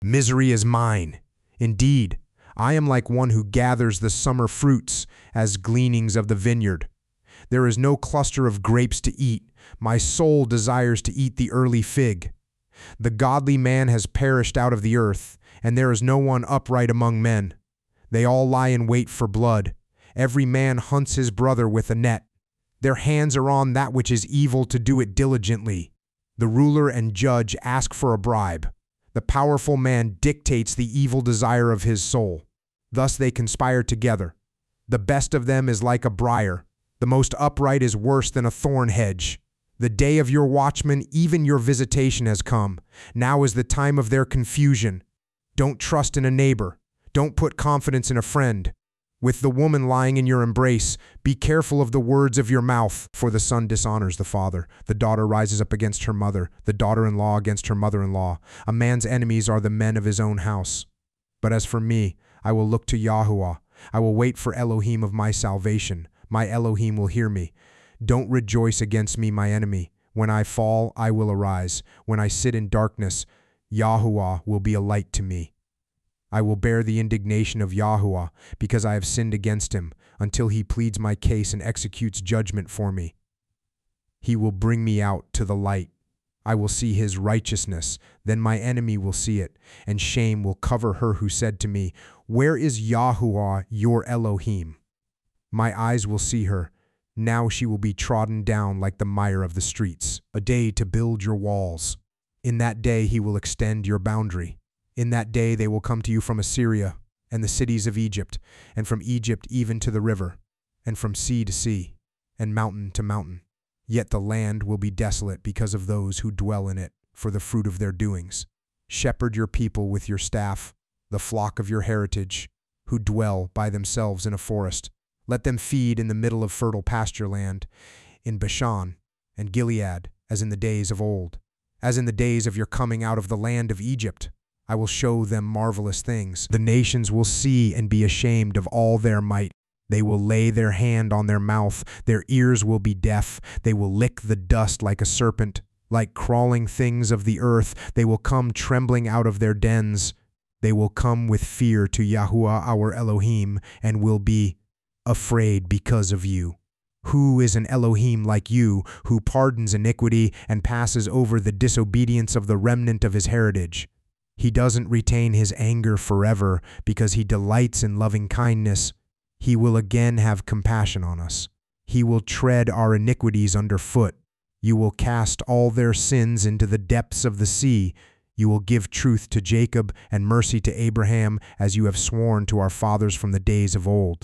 Misery is mine. Indeed, I am like one who gathers the summer fruits as gleanings of the vineyard. There is no cluster of grapes to eat. My soul desires to eat the early fig. The godly man has perished out of the earth, and there is no one upright among men. They all lie in wait for blood. Every man hunts his brother with a net. Their hands are on that which is evil to do it diligently. The ruler and judge ask for a bribe. The powerful man dictates the evil desire of his soul. Thus they conspire together. The best of them is like a briar. The most upright is worse than a thorn hedge. The day of your watchman, even your visitation, has come. Now is the time of their confusion. Don't trust in a neighbor. Don't put confidence in a friend. With the woman lying in your embrace, be careful of the words of your mouth, for the son dishonors the father. The daughter rises up against her mother, the daughter-in-law against her mother-in-law. A man's enemies are the men of his own house. But as for me, I will look to Yahuwah. I will wait for Elohim of my salvation. My Elohim will hear me. Don't rejoice against me, my enemy. When I fall, I will arise. When I sit in darkness, Yahuwah will be a light to me. I will bear the indignation of Yahuwah, because I have sinned against him, until he pleads my case and executes judgment for me. He will bring me out to the light. I will see his righteousness. Then my enemy will see it, and shame will cover her who said to me, "Where is Yahuwah, your Elohim?" My eyes will see her. Now she will be trodden down like the mire of the streets. A day to build your walls. In that day he will extend your boundary. In that day they will come to you from Assyria and the cities of Egypt, and from Egypt even to the river, and from sea to sea, and mountain to mountain. Yet the land will be desolate because of those who dwell in it, for the fruit of their doings. Shepherd your people with your staff, the flock of your heritage, who dwell by themselves in a forest. Let them feed in the middle of fertile pasture land, in Bashan and Gilead, as in the days of old, as in the days of your coming out of the land of Egypt. I will show them marvelous things. The nations will see and be ashamed of all their might. They will lay their hand on their mouth. Their ears will be deaf. They will lick the dust like a serpent. Like crawling things of the earth, they will come trembling out of their dens. They will come with fear to Yahuwah our Elohim, and will be afraid because of you. Who is an Elohim like you, who pardons iniquity and passes over the disobedience of the remnant of his heritage? He doesn't retain his anger forever, because he delights in loving kindness. He will again have compassion on us. He will tread our iniquities underfoot. You will cast all their sins into the depths of the sea. You will give truth to Jacob and mercy to Abraham, as you have sworn to our fathers from the days of old.